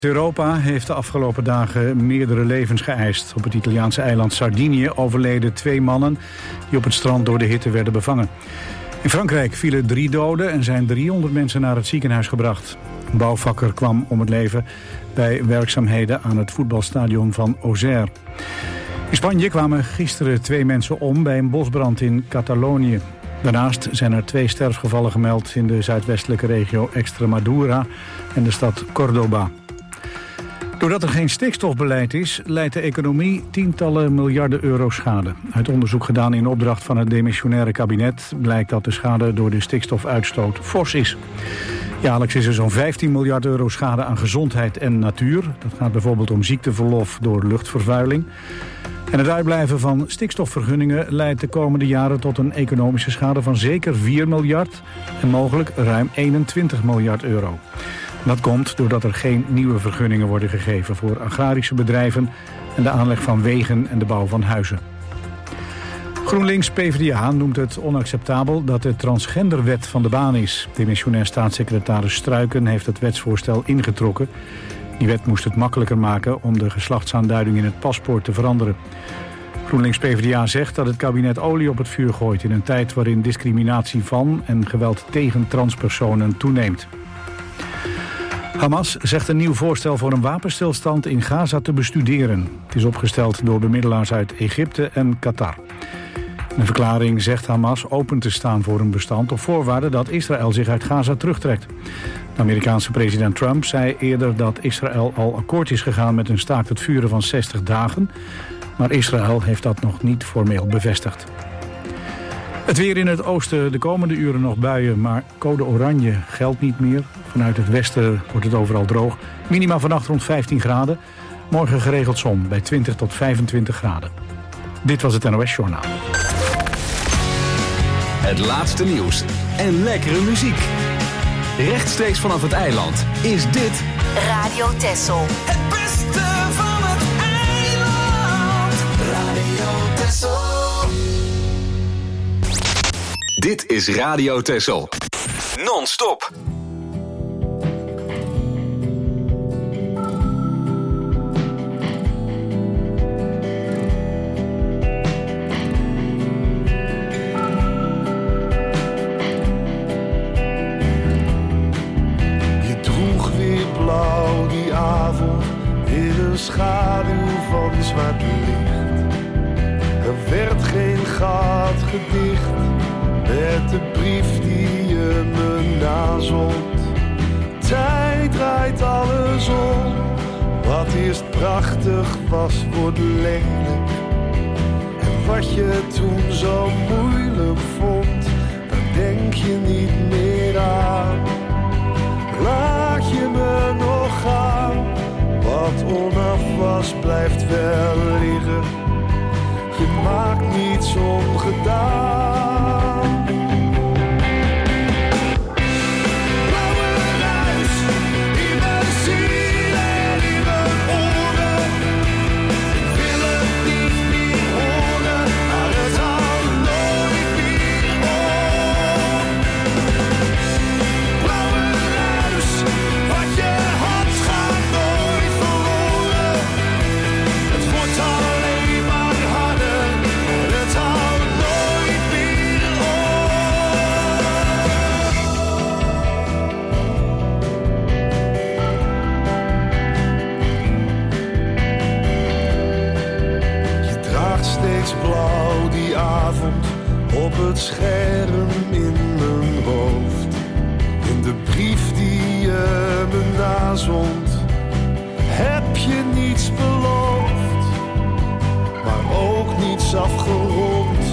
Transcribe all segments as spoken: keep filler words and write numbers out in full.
Europa heeft de afgelopen dagen meerdere levens geëist. Op het Italiaanse eiland Sardinië overleden twee mannen die op het strand door de hitte werden bevangen. In Frankrijk vielen drie doden en zijn driehonderd mensen naar het ziekenhuis gebracht. Een bouwvakker kwam om het leven bij werkzaamheden aan het voetbalstadion van Auxerre. In Spanje kwamen gisteren twee mensen om bij een bosbrand in Catalonië. Daarnaast zijn er twee sterfgevallen gemeld in de zuidwestelijke regio Extremadura en de stad Córdoba. Doordat er geen stikstofbeleid is, leidt de economie tientallen miljarden euro schade. Uit onderzoek gedaan in opdracht van het demissionaire kabinet blijkt dat de schade door de stikstofuitstoot fors is. Jaarlijks is er zo'n vijftien miljard euro schade aan gezondheid en natuur. Dat gaat bijvoorbeeld om ziekteverlof door luchtvervuiling. En het uitblijven van stikstofvergunningen leidt de komende jaren tot een economische schade van zeker vier miljard en mogelijk ruim eenentwintig miljard euro. Dat komt doordat er geen nieuwe vergunningen worden gegeven voor agrarische bedrijven en de aanleg van wegen en de bouw van huizen. GroenLinks-P v d A noemt het onacceptabel dat de transgenderwet van de baan is. Demissionair staatssecretaris Struiken heeft het wetsvoorstel ingetrokken. Die wet moest het makkelijker maken om de geslachtsaanduiding in het paspoort te veranderen. GroenLinks-P v d A zegt dat het kabinet olie op het vuur gooit in een tijd waarin discriminatie van en geweld tegen transpersonen toeneemt. Hamas zegt een nieuw voorstel voor een wapenstilstand in Gaza te bestuderen. Het is opgesteld door bemiddelaars uit Egypte en Qatar. In een verklaring zegt Hamas open te staan voor een bestand op voorwaarde dat Israël zich uit Gaza terugtrekt. De Amerikaanse president Trump zei eerder dat Israël al akkoord is gegaan met een staakt het vuren van zestig dagen. Maar Israël heeft dat nog niet formeel bevestigd. Het weer in het oosten de komende uren nog buien, maar code oranje geldt niet meer. Vanuit het westen wordt het overal droog. Minima vannacht rond vijftien graden. Morgen geregeld zon bij twintig tot vijfentwintig graden. Dit was het N O S Journaal. Het laatste nieuws en lekkere muziek. Rechtstreeks vanaf het eiland is dit Radio Texel. Het beste van het eiland. Radio Texel. Dit is Radio Texel. Non-stop. Schaduw van zwart licht. Er werd geen gat gedicht met de brief die je me nazond. Tijd draait alles om. Wat eerst prachtig was, wordt lelijk. En wat je toen zo moeilijk vond, daar denk je niet meer aan. Laat je me nog gaan. Wat onaf was, blijft wel liggen. Je maakt niets ongedaan. Blauwe ruis in mijn ziel en in mijn oren. Ik wil het niet meer horen, maar het houdt nooit meer op. Blauwe ruis, wat je had gaat nooit verloren. Het wordt alleen maar harder, het houdt nooit meer op. Je draagt steeds blauw die avond op het scherm in mijn hoofd. In de brief die je me nazond, heb je niets beloofd, maar ook niets afgerond.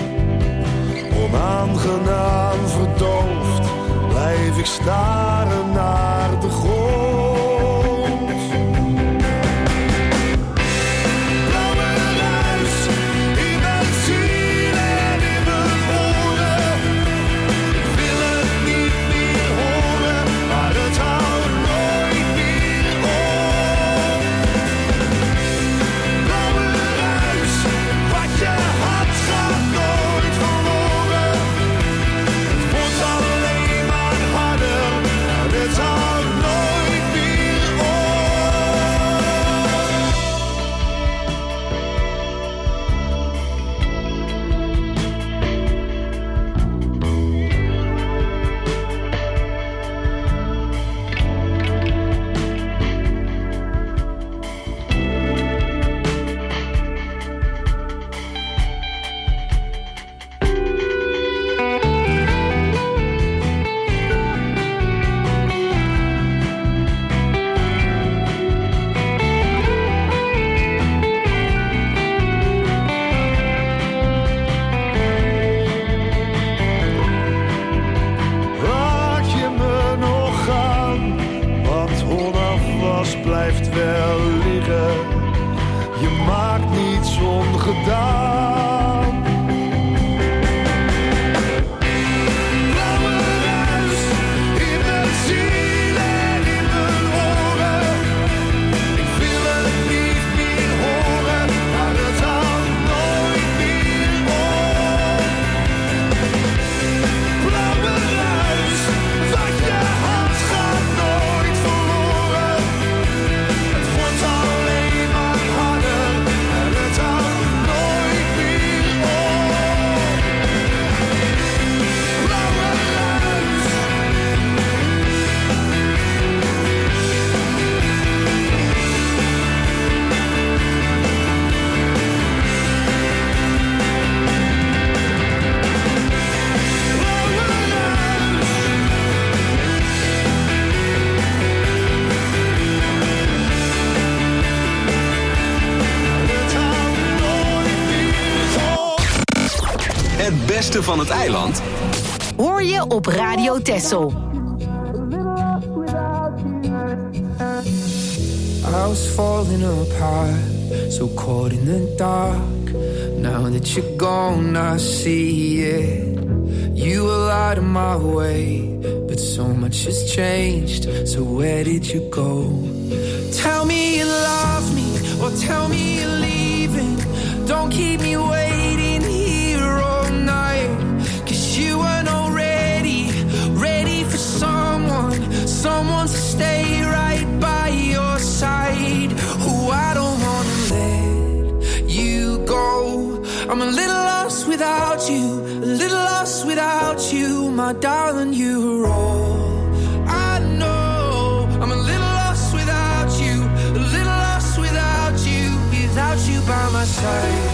Onaangenaam verdoofd, blijf ik staren naar de grond. Blauwe ruis in mijn ziel en in mijn oren. Ik wil het niet meer horen, maar het houdt nooit meer op. Blauwe ruis, wat je had gaat nooit verloren. Het wordt alleen maar harder, het houdt nooit blijft wel liggen. Je maakt niets ongedaan. Blauwe ruis in mijn ziel en in mijn oren. Ik wil het niet meer horen, maar het houdt nooit meer op. Blauwe ruis, wat je had gaat nooit verloren. Het wordt alleen maar harder en het houdt nooit meer op. Blauwe ruis. Het beste van het eiland Hoor je op Radio Texel. I was falling apart, so caught in the dark. Now that you're gone, I see it. You were out of my way, but so much has changed. So where did you go? Tell me you love me, or tell me you're leaving. Don't keep me waiting here all night. Cause you weren't already ready for someone, someone to stay right by your side. Who I don't wanna let you go. I'm a little lost without you, a little lost without you. My darling, you're all I know. I'm a little lost without you, a little lost without you, without you by my side.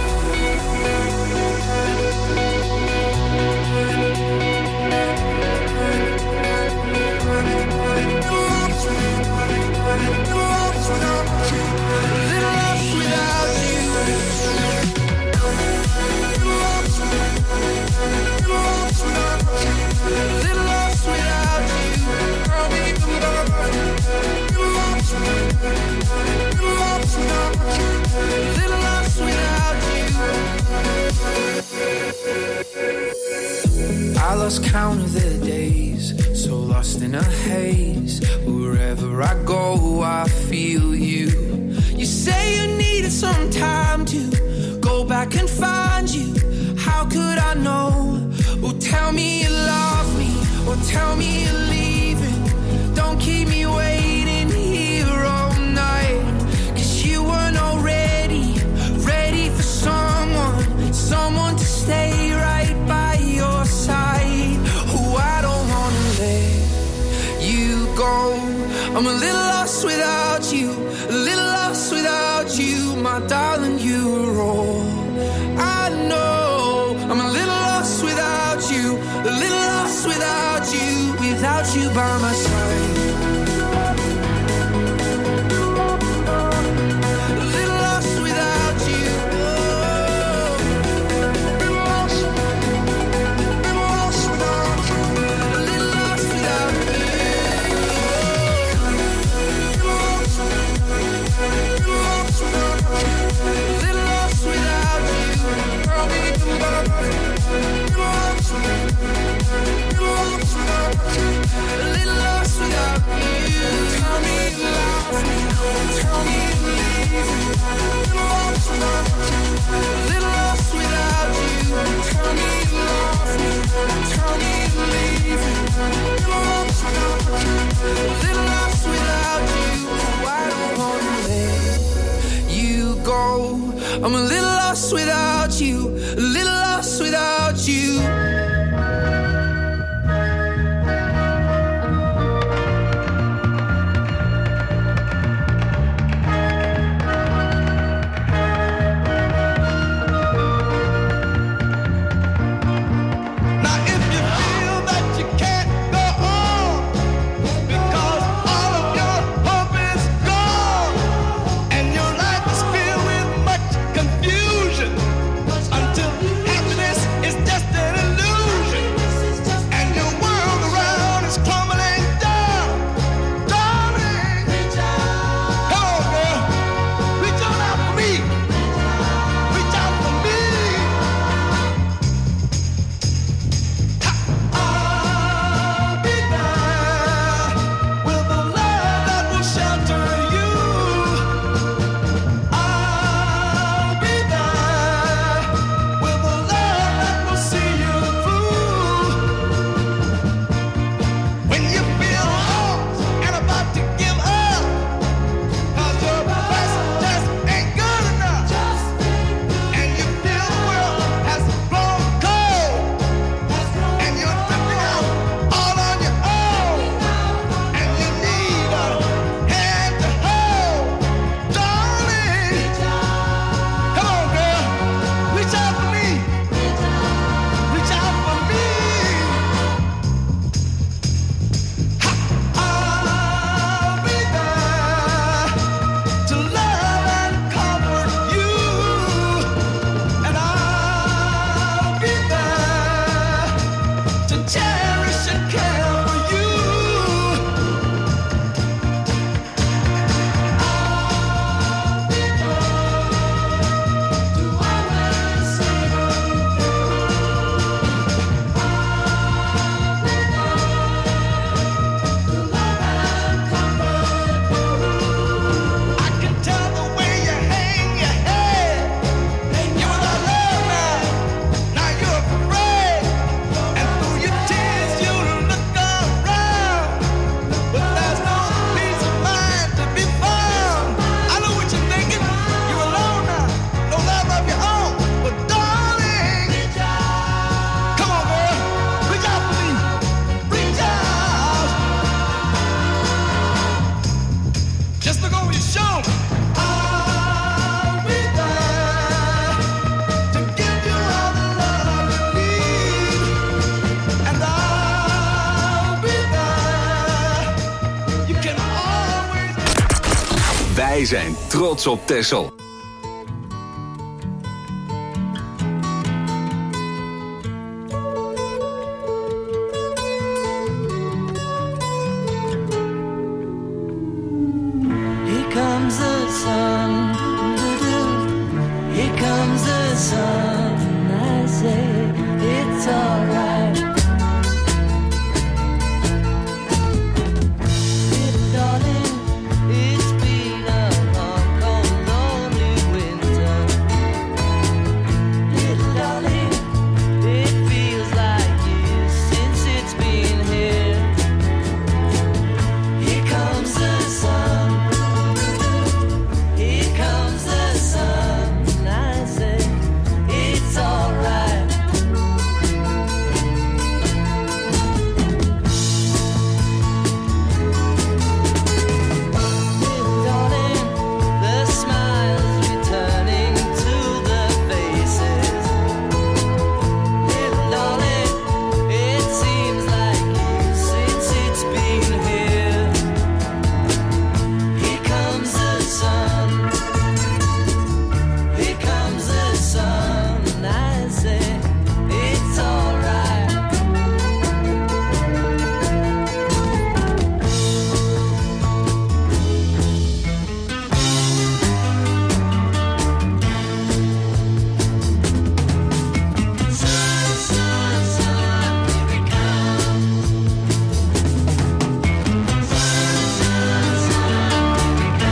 I lost count of the days, so lost in a haze. Wherever I go, I feel you. You say you needed some time to go back and find you. How could I know? Oh, tell me you love me, or tell me you're leaving. Don't keep me waiting here all night. Cause you weren't already ready for someone, someone to stay right by your side. Who I don't wanna let you go. I'm a little lost without you, a little lost without you. My darling, you're all I know. I'm a little lost without you, a little lost without you, without you by my side. A little lost without you. Oh. Been lost, been lost without you. A little lost without you. Been lost, been lost without you. A little lost without you. Girl, we can do better. Been lost, been lost without you. A little lost without you. Tell me you love me, tell me you leave me. Been lost without you. A little lost without you. Tell me you love me, tell me you leave me. Been lost without you. A little lost without you. I don't wanna let you go. I'm a little lost without you, a little lost without you. Until show you, show me. I'll be there to give you all the love you need, and I'll be there. You can always. Wij zijn trots op Texel. Here comes the sun, doo-doo-doo. Here comes the sun, I say it's alright. Little darling, it's been a long, cold, lonely winter. Little darling, it feels like years since it's been here. Here comes the sun. Here comes the sun, I say it's alright. Little darling, the smiles returning to the faces. Little darling, it seems like years since it's been here. Here comes the sun. Here comes the sun, I say it's alright. Sun, sun, sun, here it comes. Sun, sun, sun, here it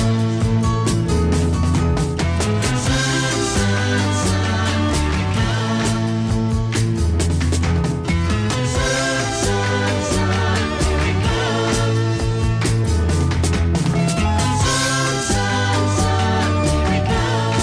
comes. Sun, sun, sun, here it comes. Sun, sun, sun, here it comes. Sun, sun, sun, here it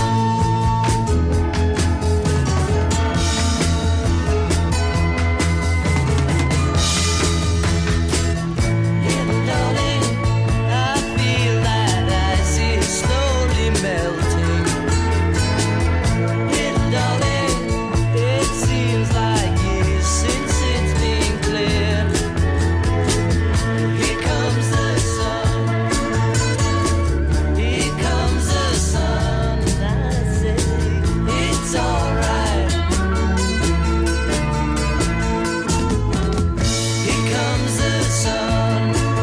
comes. Little darling, I feel that ice is slowly melting. Little darling, it seems like years since it's been clear. Here comes the sun. Here comes the sun, I say it's alright. Here comes the sun.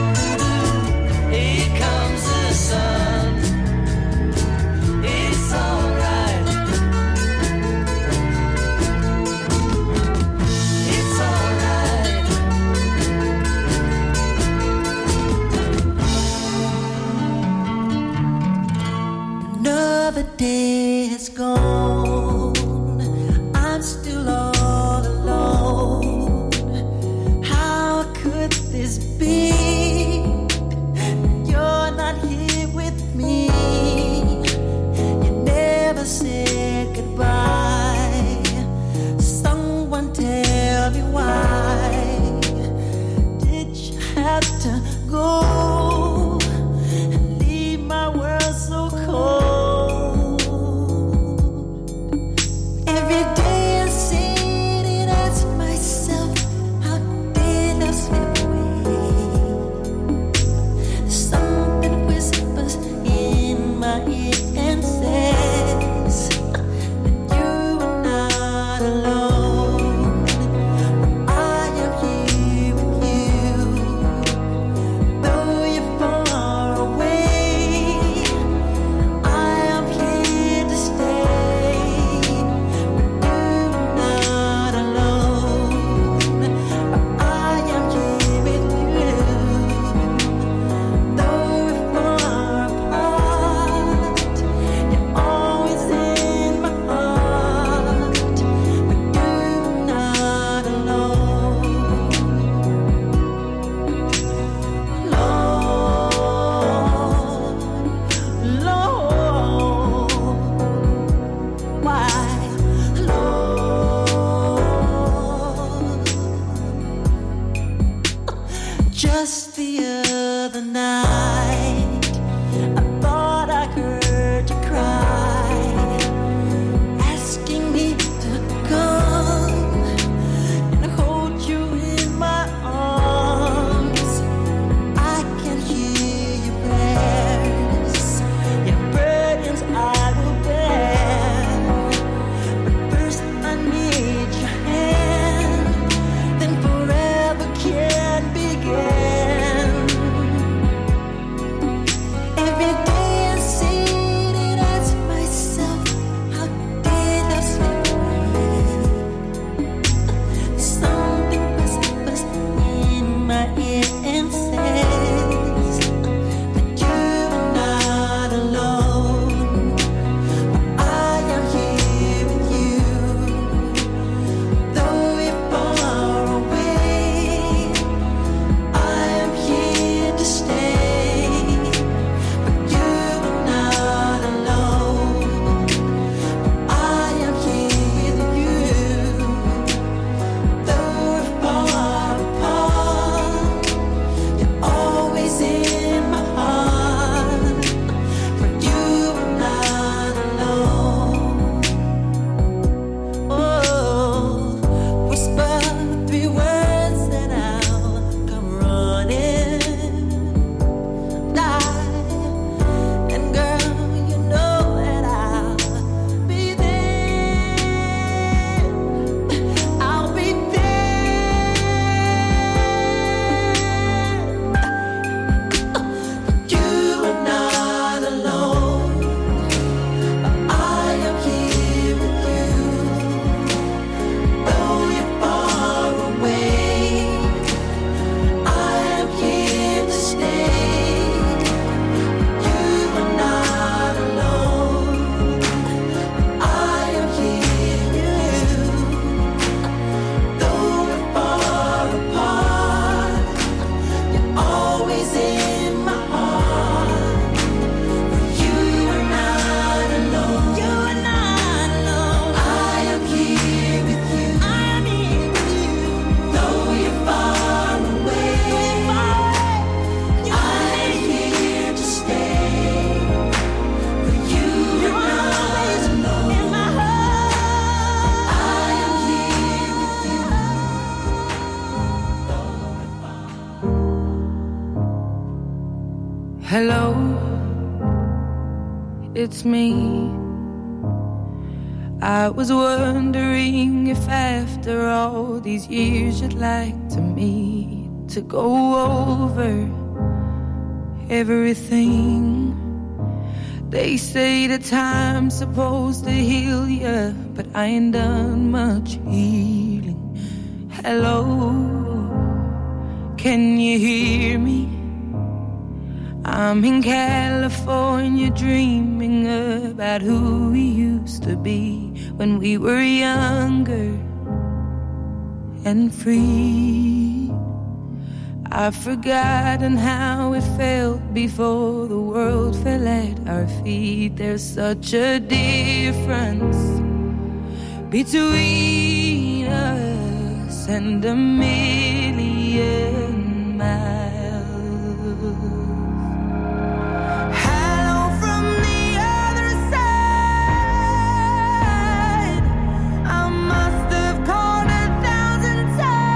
Here comes the sun. It's alright. It's alright. Another day has gone. I'm still all alone. How could this be? You're not here with me. You never said goodbye. Someone tell me why did you have to go and leave my world so cold? it's me. I was wondering if after all these years you'd like to meet to go over everything. They say the time's supposed to heal ya, but I ain't done much healing. Hello, can you hear me? I'm in California dreaming about who we used to be when we were younger and free. I've forgotten how it felt before the world fell at our feet. There's such a difference between us and a million miles. Hello from the other side. I must have called a thousand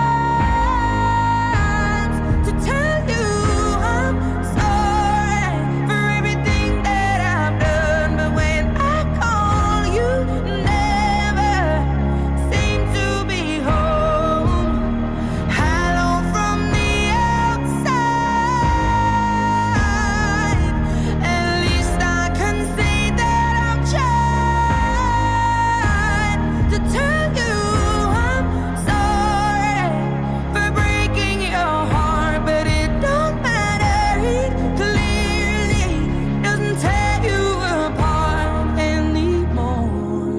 times to tell you I'm sorry for everything that I've done. But when I call, you never seem to be home. Hello from the outside. At least I can say that I've tried to tell you I'm sorry for breaking your heart, but it don't matter. It clearly doesn't tear you apart anymore.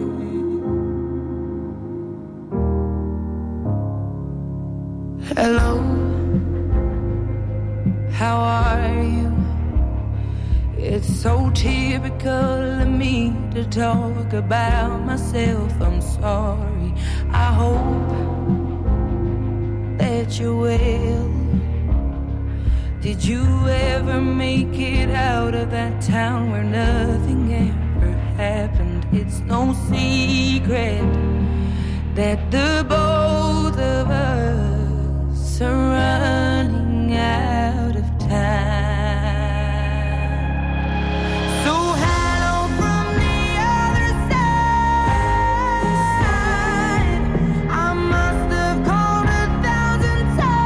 Hello, how are you? It's so typical of me to talk about myself. I'm sorry. I hope that you're well. Did you ever make it out of that town where nothing ever happened? It's no secret that the both of us are running out of time. So hello from the other side. I must have called a thousand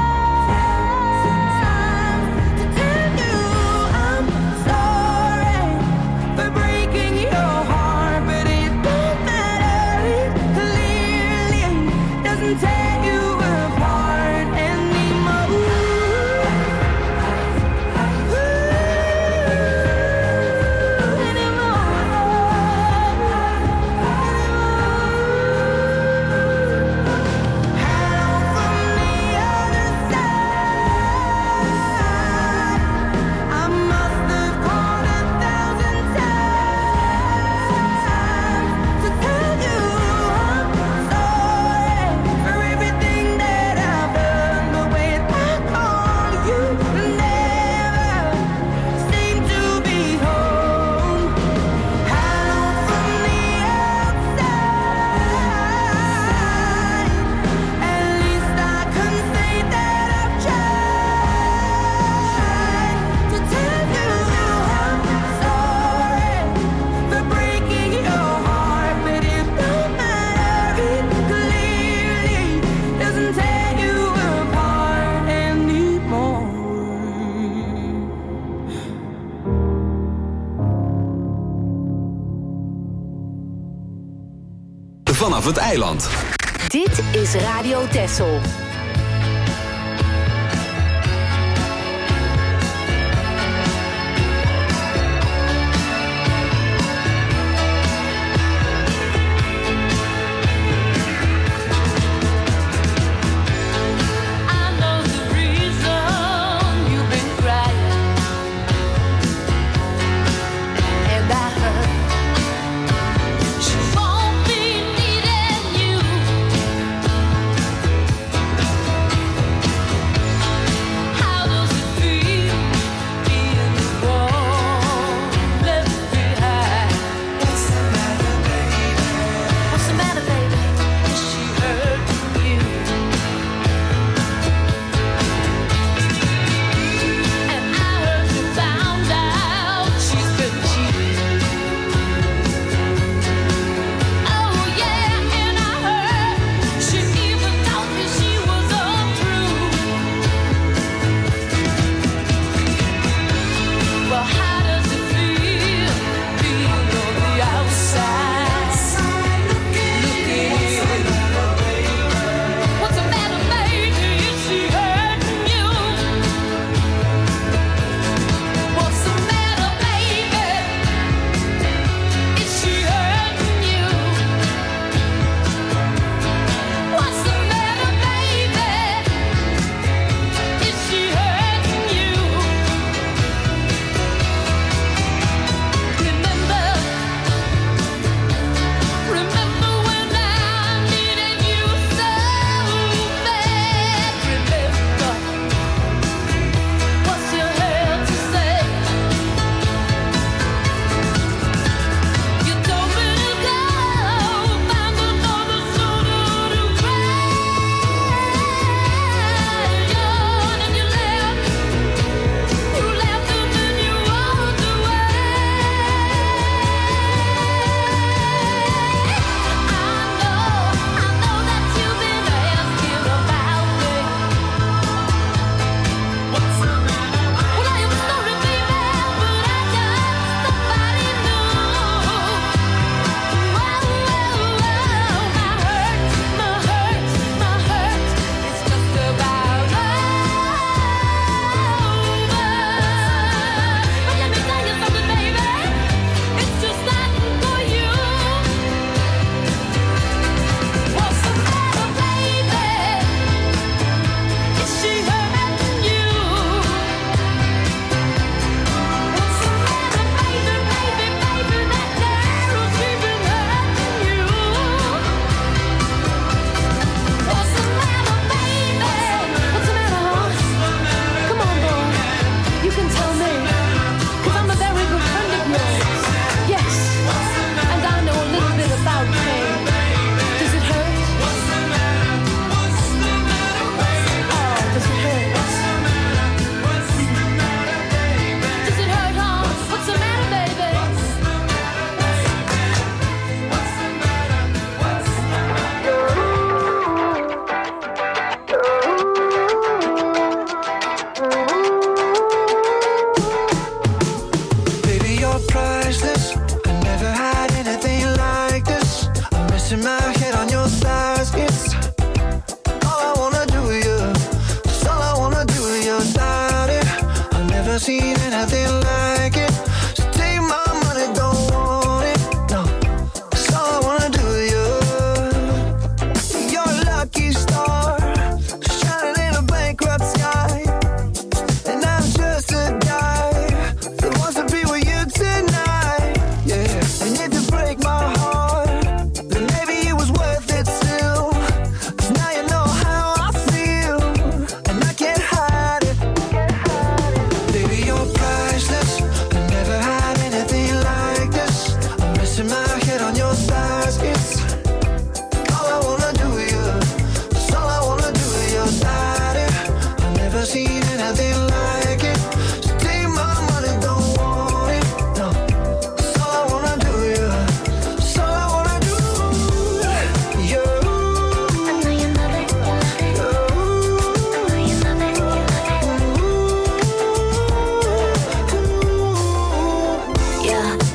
times to tell you I'm sorry for breaking your heart, but it don't matter. It clearly doesn't tear you apart anymore. Vanaf het eiland. Dit is Radio Texel. She won't be needing you.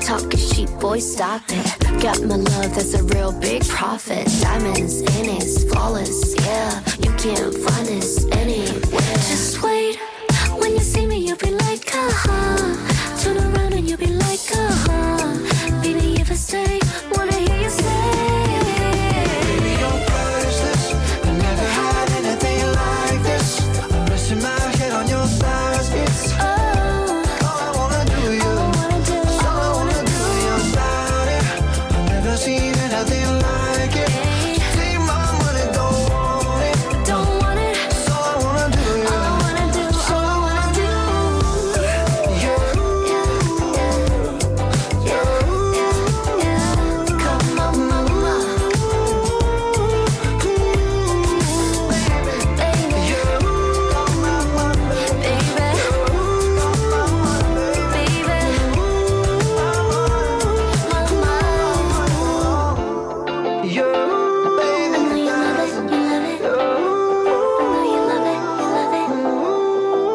talking cheap, boy, stop it. Got my love, that's a real big profit. Diamonds in it, flawless, yeah. You can't find this anywhere. Just wait, when you see me, you'll be like, uh-huh. Turn around and you'll be like, uh-huh. Baby, if I stay, wanna hear you say. Baby, you're priceless. I never had anything like this. I'm resting my head on your thighs. It's Oh, all I wanna do, you. all I wanna do, It's all I all I wanna wanna do, your body. I've never seen anything like it. Take my money, don't want it. don't want it. It's all I wanna do, you. All I wanna do, all I wanna do. Yeah, Yeah, yeah, yeah. Come on, mama. Baby, yeah. baby, baby, mama. Yeah, I know you love it, you love it. I know you love it, you love it.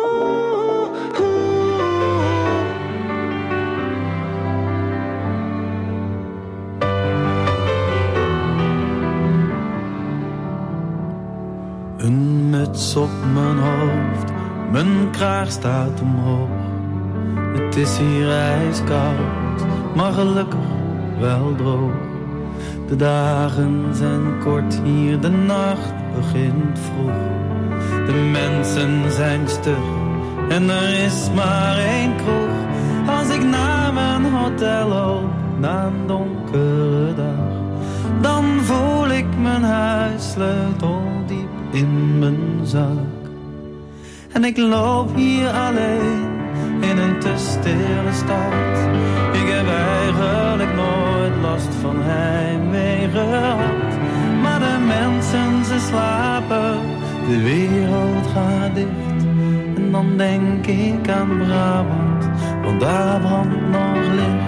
Een muts op mijn hoofd, mijn kraag staat omhoog. Het is hier ijskoud, maar gelukkig wel droog. De dagen zijn kort hier, de nacht begint vroeg. De mensen zijn stug en er is maar één kroeg. Als ik naar mijn hotel loop, na een donkere dag, dan voel ik mijn huissleutel diep in mijn zak. En ik loop hier alleen in een te stille stad. Ik heb eigenlijk nooit last van heimwee gehad. Maar de mensen, ze slapen, de wereld gaat dicht. En dan denk ik aan Brabant, want daar brandt nog licht.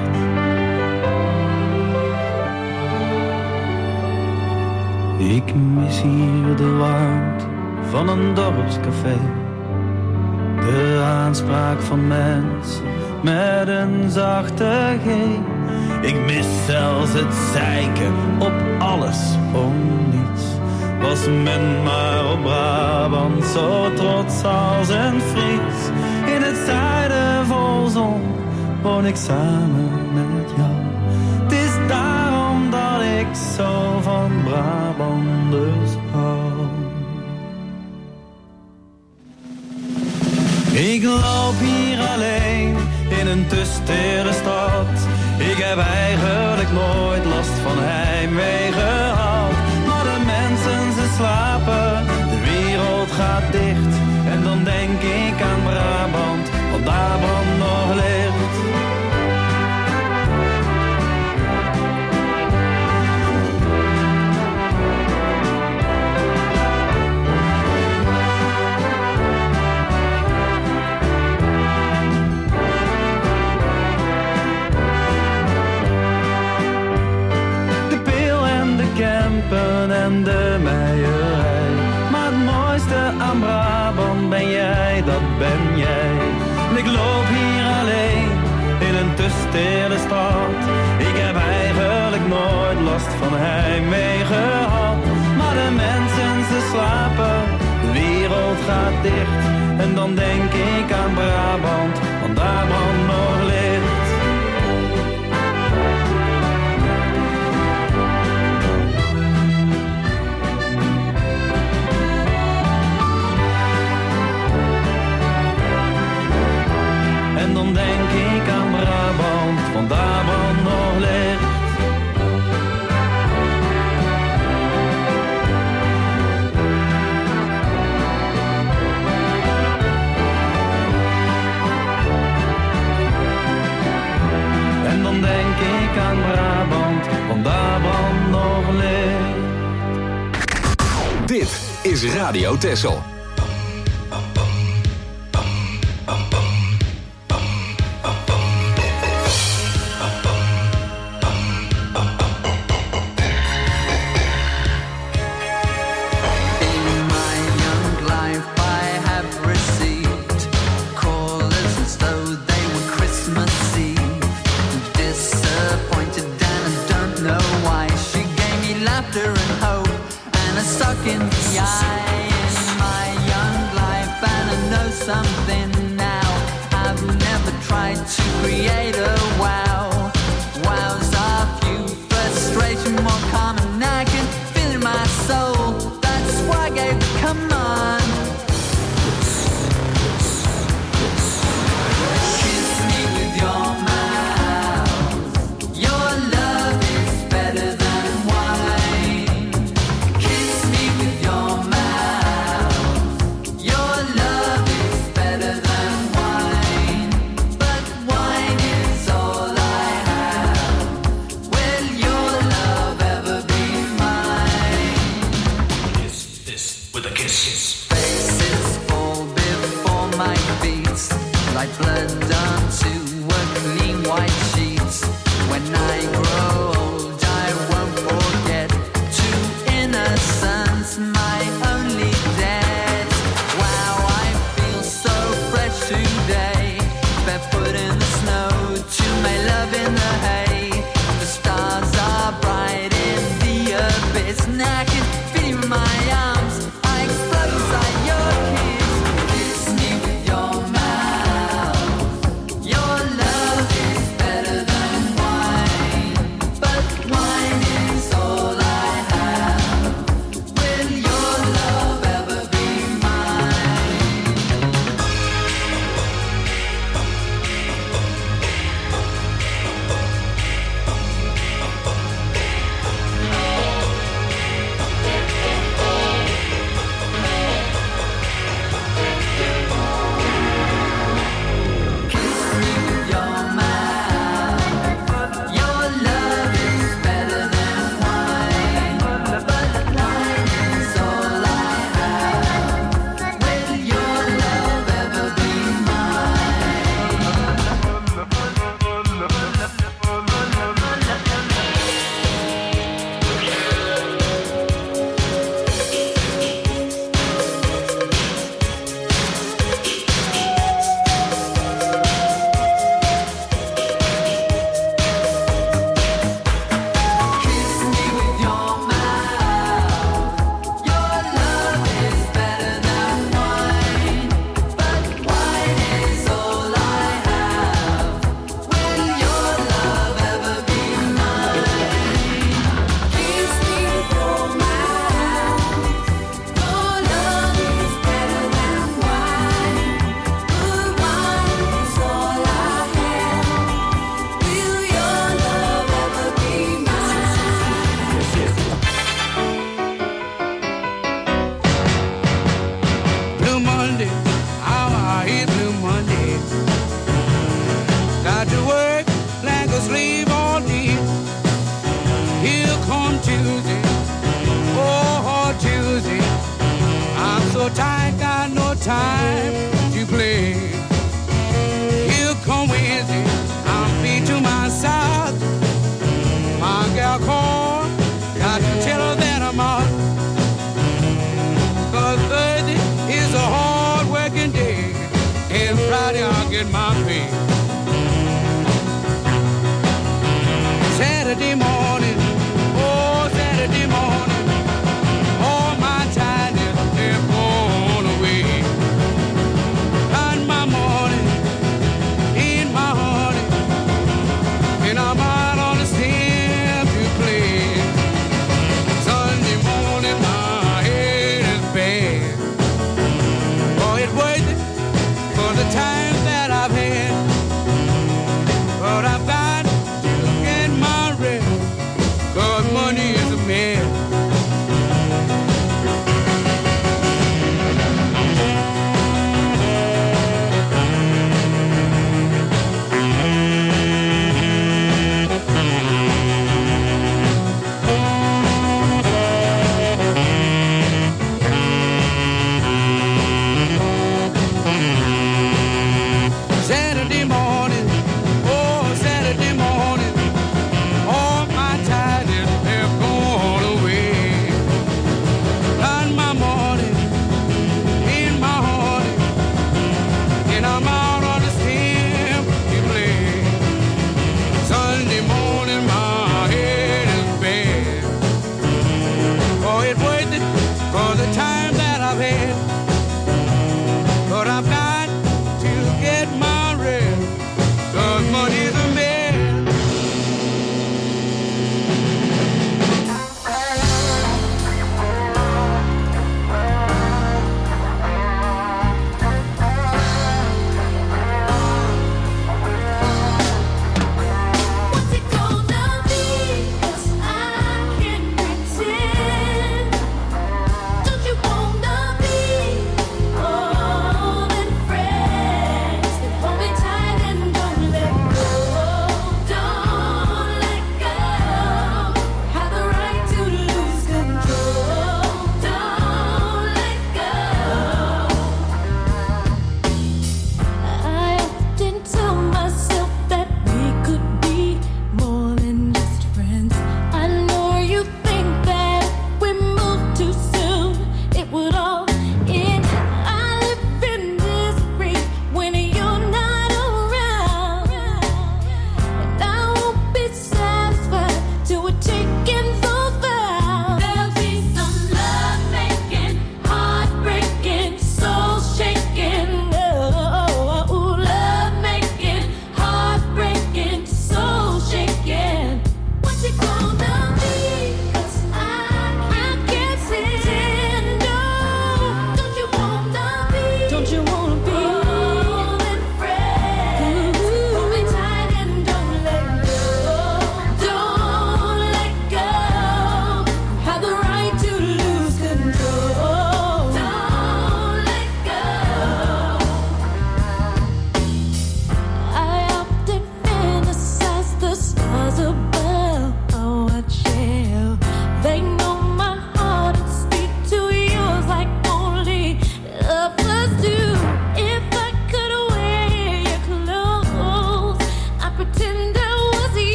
Ik mis hier de warmte van een dorpscafé. De aanspraak van mensen met een zachte G. Ik mis zelfs het zeiken op alles om niets. Was men maar op Brabant zo trots als een Fries. In het zuiden vol zon woon ik samen met jou. Het is daarom dat ik zo van Brabanders hou. Ik loop hier alleen in een te stille stad. Ik heb eigenlijk nooit last van heimwee gehad. Maar de mensen, ze slapen, de wereld gaat dicht. En dan denk ik aan Brabant, want daar brandt nog licht. En de meierij. Maar het mooiste aan Brabant ben jij, dat ben jij. En ik loop hier alleen in een te stille stad. Ik heb eigenlijk nooit last van heimwee gehad. Maar de mensen, ze slapen, de wereld gaat dicht. En dan denk ik aan Brabant, want daar brandt nog licht. En dan denk ik aan Brabant, want daar brandt nog licht. En dan denk ik aan Brabant, want daar brandt nog licht. Dit is Radio Texel. Christmas Eve.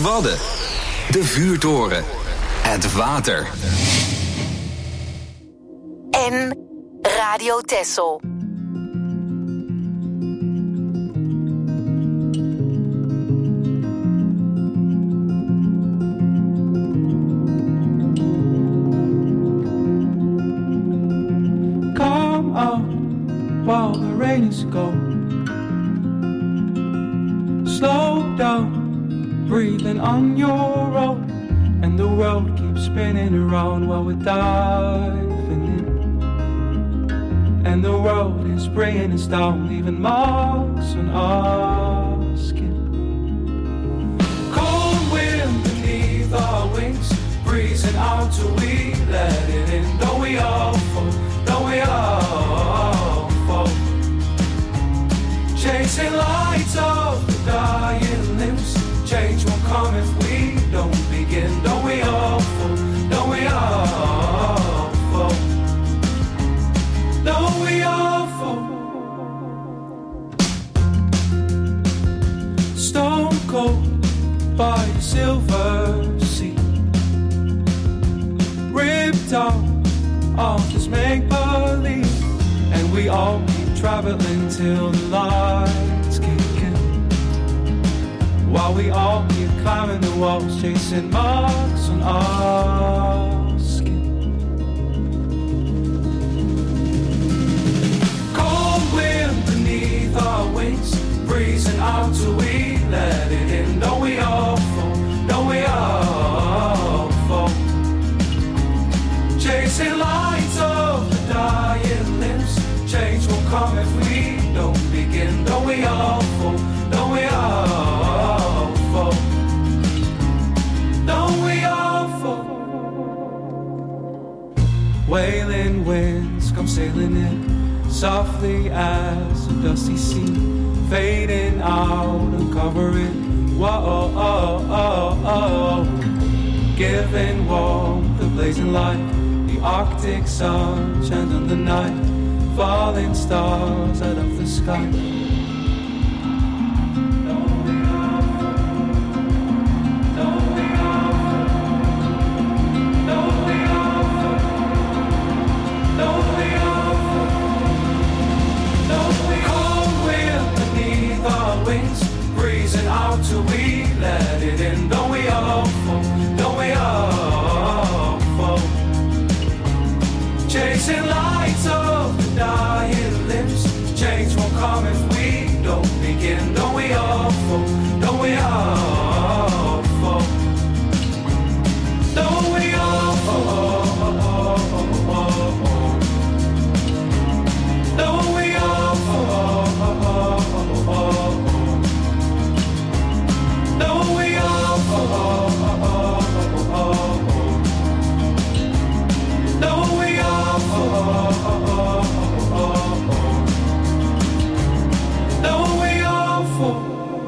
Wadden. De vuurtoren. Het water. En Radio Texel. Come out while the rain is gone. Slow down, breathing on your own, and the world keeps spinning around while we're diving in. And the world is bringing us down, leaving marks on our skin. Cold wind beneath our wings, breezing out till we let it in. Don't we all fall, don't we all fall, chasing lights of the dying limbs. Change won't come if we don't begin. Don't we all fall, don't we all fall, don't we all fall. Stone cold by the silver sea, ripped out of this make-believe, and we all keep traveling till the lights kick in, while we all keep climbing the walls, chasing marks on our skin. Cold wind beneath our wings, breezing out till we let it in. Don't we all fall, don't we all fall, chasing lights of the dying limbs. Change will come if we don't begin. Don't we all fall, don't we all fall, don't we all fall. Wailing winds come sailing in, softly as a dusty sea, fading out and covering. Whoa, oh, oh, oh, giving warmth, the blazing light, the Arctic sun shines on the night, falling stars out of the sky. Breezing out till we let it in. Don't we all fall, don't we all fall, chasing lights of the dying limbs. Change won't come if we don't begin. Don't we all fall, don't we all fall, don't we all fall, don't we all fall. Don't we all fall? Don't we all fall? Don't we all fall?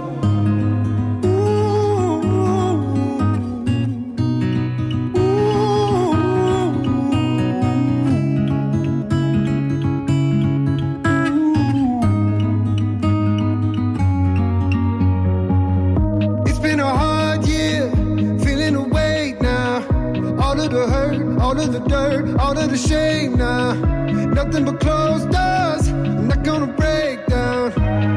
All of the dirt, all of the shame now, nothing but closed doors. I'm not gonna break down.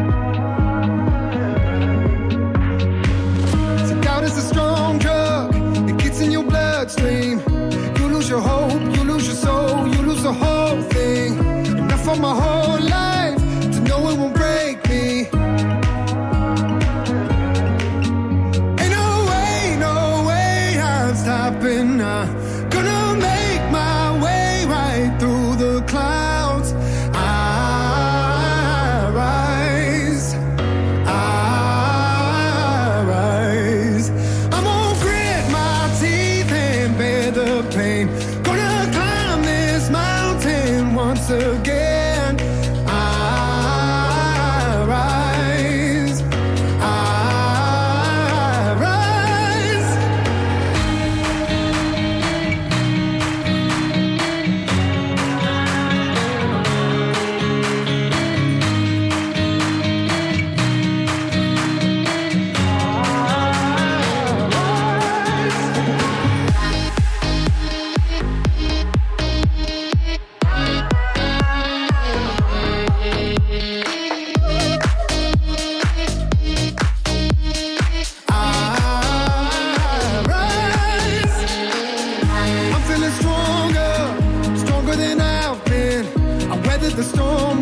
So doubt is a strong drug, it gets in your bloodstream. You lose your hope, you lose your soul, you lose the whole thing. Enough for my whole life to know it won't break me. Ain't no way, no way I'm stopping now. Through the clouds, I rise, I rise. I'm gonna grit my teeth and bear the pain. Gonna climb this mountain once again. I rise, I rise.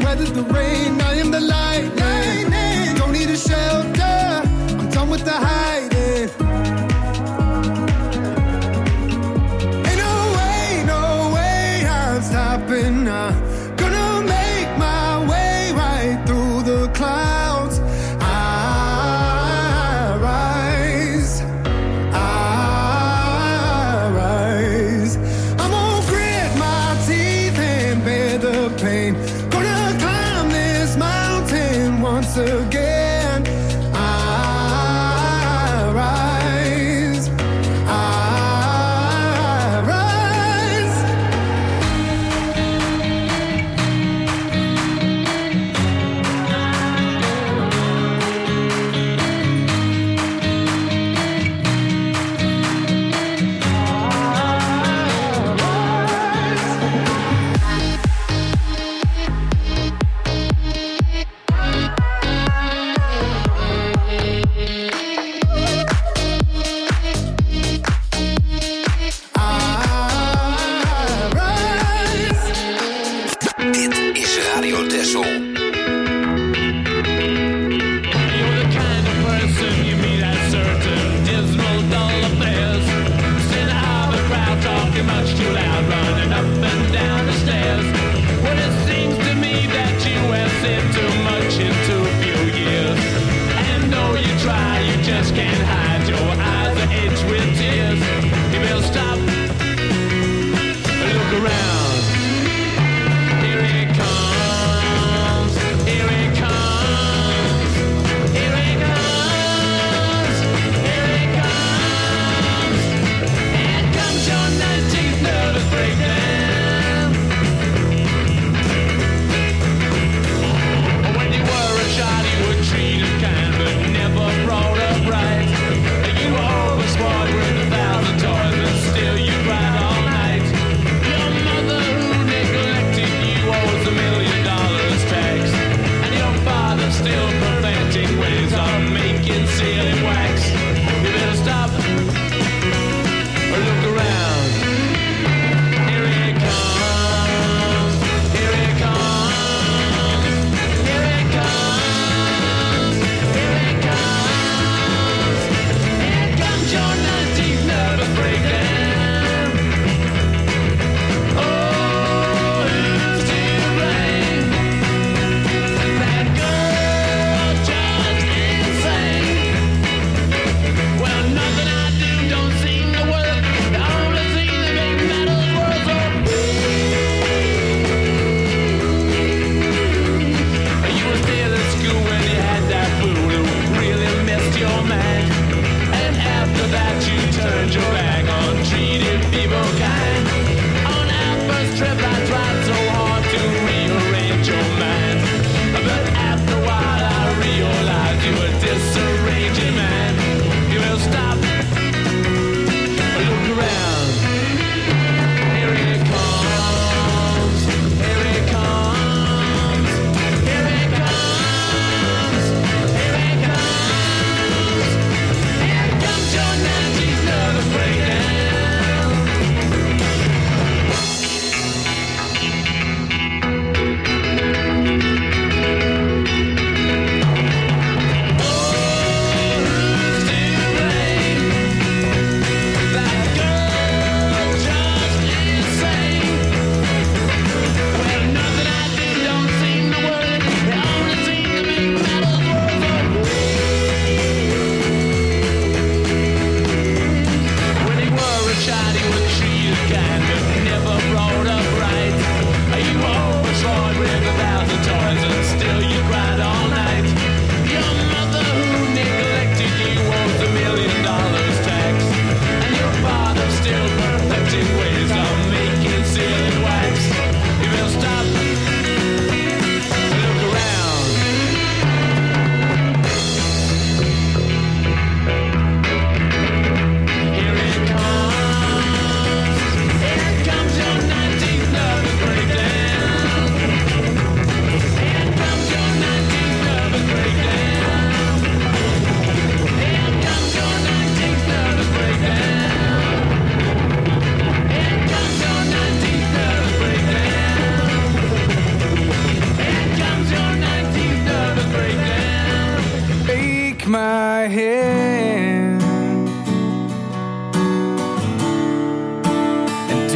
weather the rain. I am the lightning. Don't need a shelter. I'm done with the hiding. Ain't no way, no way I'm stopping now. Gonna make my way right through the clouds. I rise, I rise. I'm gonna grit my teeth and bear the pain. Gonna climb this mountain.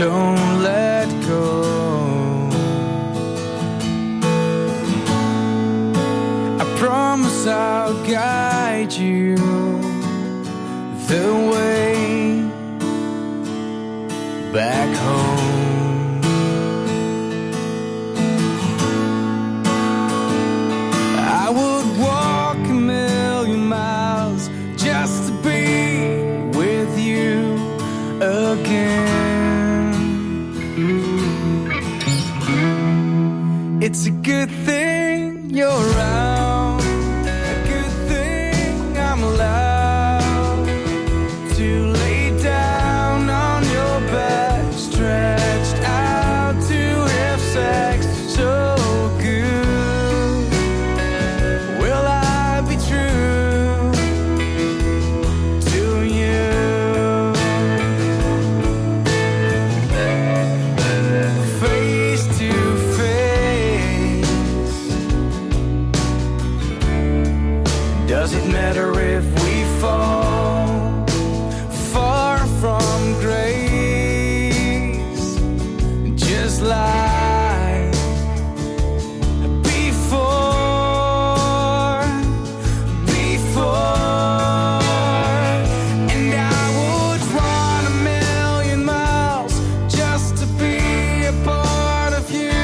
don't let go. I promise I'll guide you the way back home. I would walk a million miles just to be with you again. It's a good thing you're around, a good thing I'm allowed to lay down on your back, stretched out to have sex so good. Will I be true to you? Face to face. Does it matter if we fall far from grace? Just like before, before. And I would run a million miles just to be a part of you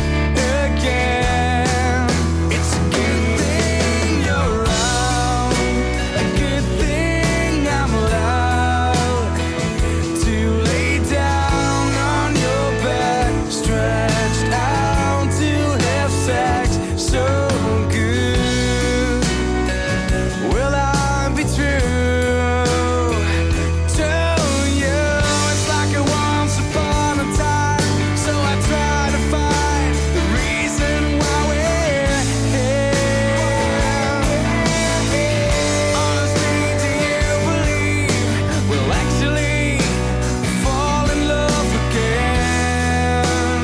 again. It's a good thing you're around, a good thing I'm allowed to lay down on your back, stretched out to have sex so good. Will I be true to you? It's like a once upon a time, so I try to find the reason why we're here. Honestly, do you believe we'll actually fall in love again?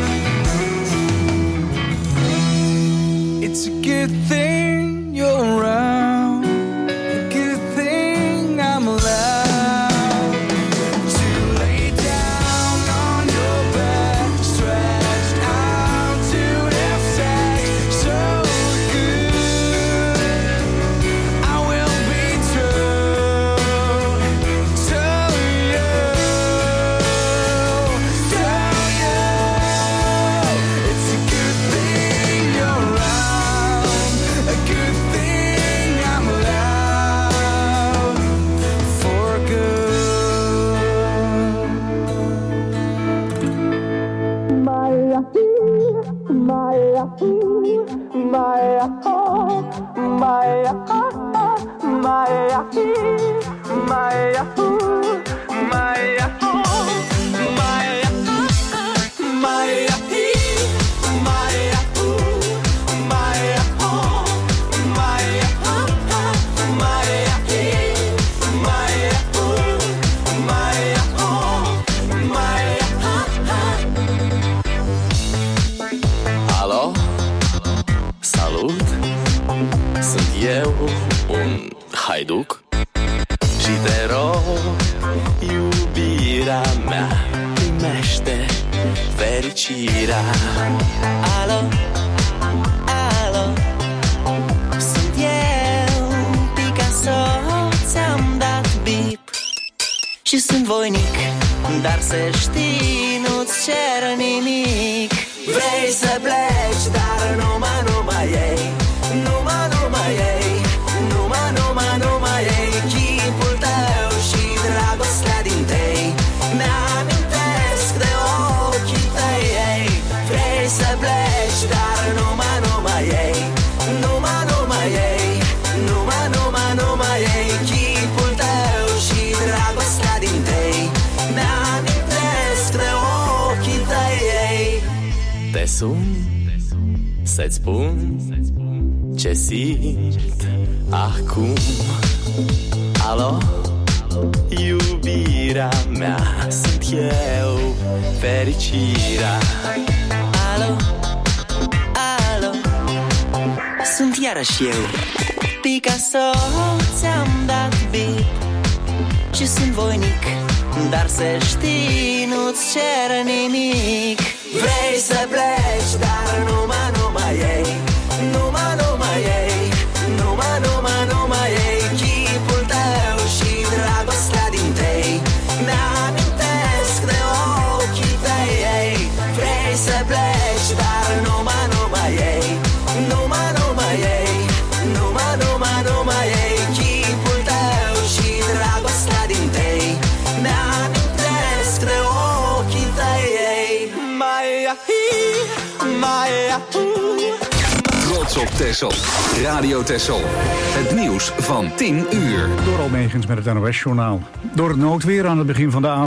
It's a good thing you're around, a good thing I'm allowed to lay down on your back, stretched out to have sex so good. I will be true to you, to you. It's a good thing you're around, a good thing I'm allowed for good. Maya, Maya, Maya, Maya, Maya, Maya, Maya, Alo? Salut! Sunt eu, un haiduc, și te rog, iubirea mea, primește fericirea. Alo, alo, sunt eu, Picasso, ți-am dat bip și sunt voinic, dar să știi, nu-ți cer nimic. Vrei să pleci, dar numai, numai ei, numai, numai ei, numai, numai, numai ei, chipul tău și dragostea din tei, mi-amintesc de ochii tăi, ei. Vrei să pleci, dar numai, numai ei, numai, numai ei, numai, numai, numai ei, chipul tău și dragostea din tei, mi-amintesc de ochii tăi, ei. Te sun să-ți spun ce simt acum. Alo? Iubirea mea, sunt eu, fericirea. Alo, alo, sunt iarăși eu, Picasso, ți-am dat bip și sunt voinic, dar să știi, nu-ți cer nimic. Vrei să pleci, dar numai, numai ei, numai, numai ei, numai, numai, numai ei, chipul tău și dragostea din tei. Mi-amintesc de ochii tăi, ei. Vrei să pleci, dar numai, numai ei, numai, numai ei, numai, numai, numai ei, chipul tău și dragostea din tei. Mi-amintesc de ochii tăi, ei. Mai ahi, mai ahu. Trots op Texel. Radio Texel. Het nieuws van tien uur. Door Almegens met het N O S-journaal. Door het noodweer aan het begin van de avond